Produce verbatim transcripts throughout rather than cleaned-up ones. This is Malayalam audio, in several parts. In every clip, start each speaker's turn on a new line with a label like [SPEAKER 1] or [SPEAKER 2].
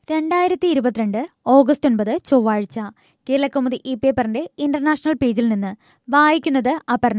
[SPEAKER 1] രണ്ടായിരത്തി ഇരുപത്തിരണ്ട് ഓഗസ്റ്റ് ഒൻപത് ചൊവ്വാഴ്ച കേരളകൗമുദി ഈ പേപ്പറിന്റെ ഇന്റർനാഷണൽ പേജിൽ നിന്ന് വായിക്കുന്നത് അപർണ.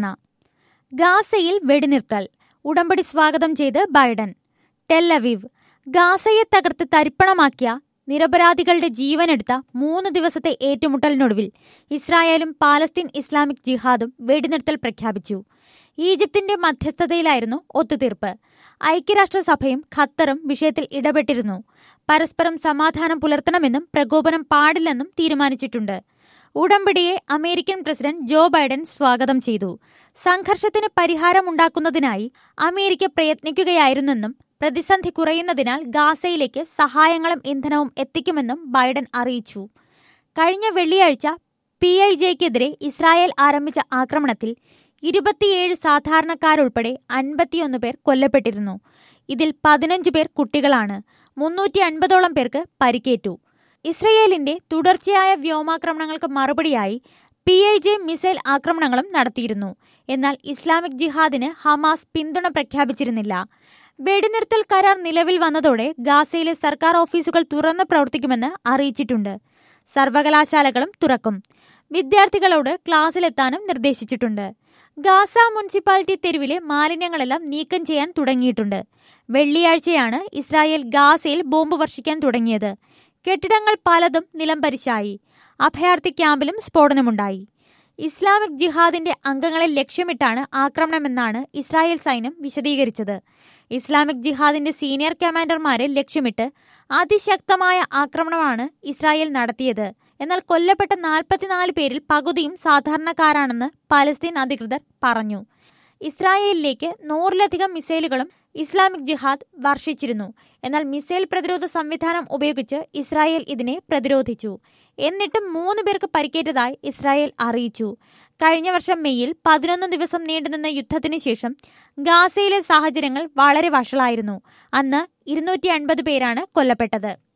[SPEAKER 1] ഗാസയിൽ വെടിനിർത്തൽ ഉടമ്പടി സ്വാഗതം ചെയ്ത് ബൈഡൻ. Tel Aviv. ഗാസയെ തകർത്ത് തരിപ്പണമാക്കിയ നിരപരാധികളുടെ ജീവനെടുത്ത മൂന്ന് ദിവസത്തെ ഏറ്റുമുട്ടലിനൊടുവിൽ ഇസ്രായേലും പാലസ്തീൻ ഇസ്ലാമിക് ജിഹാദും വെടിനിർത്തൽ പ്രഖ്യാപിച്ചു. ഈജിപ്തിന്റെ മധ്യസ്ഥതയിലായിരുന്നു ഒത്തുതീർപ്പ്. ഐക്യരാഷ്ട്രസഭയും ഖത്തറും വിഷയത്തിൽ ഇടപെട്ടിരുന്നു. പരസ്പരം സമാധാനം പുലർത്തണമെന്നും പ്രകോപനം പാടില്ലെന്നും തീരുമാനിച്ചിട്ടുണ്ട്. ഉടമ്പടിയെ അമേരിക്കൻ പ്രസിഡന്റ് ജോ ബൈഡൻ സ്വാഗതം ചെയ്തു. സംഘർഷത്തിന് പരിഹാരമുണ്ടാക്കുന്നതിനായി അമേരിക്ക പ്രയത്നിക്കുകയായിരുന്നെന്നും പ്രതിസന്ധി കുറയുന്നതിനാൽ ഗാസയിലേക്ക് സഹായങ്ങളും ഇന്ധനവും എത്തിക്കുമെന്നും ബൈഡൻ അറിയിച്ചു. കഴിഞ്ഞ വെള്ളിയാഴ്ച പി ഐ ജെക്കെതിരെ ഇസ്രായേൽ ആരംഭിച്ച ആക്രമണത്തിൽ ഇരുപത്തിയേഴ് സാധാരണക്കാരുൾപ്പെടെ അൻപത്തിയൊന്ന് പേർ കൊല്ലപ്പെട്ടിരുന്നു. ഇതിൽ പതിനഞ്ച് പേർ കുട്ടികളാണ്. മുന്നൂറ്റി അൻപതോളം പേർക്ക് പരിക്കേറ്റു. ഇസ്രയേലിന്റെ തുടർച്ചയായ വ്യോമാക്രമണങ്ങൾക്ക് മറുപടിയായി പി ഐ ജെ മിസൈൽ ആക്രമണങ്ങളും നടത്തിയിരുന്നു. എന്നാൽ ഇസ്ലാമിക് ജിഹാദിന് ഹമാസ് പിന്തുണ പ്രഖ്യാപിച്ചിരുന്നില്ല. വെടിനിർത്തൽ കരാർ നിലവിൽ വന്നതോടെ ഗാസയിലെ സർക്കാർ ഓഫീസുകൾ തുറന്ന് പ്രവർത്തിക്കുമെന്ന് അറിയിച്ചിട്ടുണ്ട്. സർവകലാശാലകളും തുറക്കും. വിദ്യാർത്ഥികളോട് ക്ലാസ്സിലെത്താനും നിർദ്ദേശിച്ചിട്ടുണ്ട്. ഗാസ മുനിസിപ്പാലിറ്റി തെരുവിലെ മാലിന്യങ്ങളെല്ലാം നീക്കം ചെയ്യാൻ തുടങ്ങിയിട്ടുണ്ട്. വെള്ളിയാഴ്ചയാണ് ഇസ്രായേൽ ഗാസയിൽ ബോംബ് വർഷിക്കാൻ തുടങ്ങിയത്. കെട്ടിടങ്ങൾ പലതും നിലംപരിശായി. അഭയാർത്ഥി ക്യാമ്പിലും സ്ഫോടനമുണ്ടായി. ഇസ്ലാമിക് ജിഹാദിന്റെ അംഗങ്ങളെ ലക്ഷ്യമിട്ടാണ് ആക്രമണമെന്നാണ് ഇസ്രായേൽ സൈന്യം വിശദീകരിച്ചത്. ഇസ്ലാമിക് ജിഹാദിന്റെ സീനിയർ കമാൻഡർമാരെ ലക്ഷ്യമിട്ട് അതിശക്തമായ ആക്രമണമാണ് ഇസ്രായേൽ നടത്തിയത്. എന്നാൽ കൊല്ലപ്പെട്ട നാൽപ്പത്തിനാല് പേരിൽ പകുതിയും സാധാരണക്കാരാണെന്ന് പലസ്തീൻ അധികൃതർ പറഞ്ഞു. ഇസ്രായേലിലേക്ക് നൂറിലധികം മിസൈലുകളും ഇസ്ലാമിക് ജിഹാദ് വർഷിച്ചിരുന്നു. എന്നാൽ മിസൈൽ പ്രതിരോധ സംവിധാനം ഉപയോഗിച്ച് ഇസ്രായേൽ ഇതിനെ പ്രതിരോധിച്ചു. എന്നിട്ടും മൂന്ന് പേർക്ക് പരിക്കേറ്റതായി ഇസ്രായേൽ അറിയിച്ചു. കഴിഞ്ഞ വർഷം മെയ്യിൽ പതിനൊന്ന് ദിവസം നീണ്ടുനിന്ന യുദ്ധത്തിന് ശേഷം ഗാസയിലെ സാഹചര്യങ്ങൾ വളരെ വഷളായിരുന്നു. അന്ന് ഇരുന്നൂറ്റി അൻപത് പേരാണ് കൊല്ലപ്പെട്ടത്.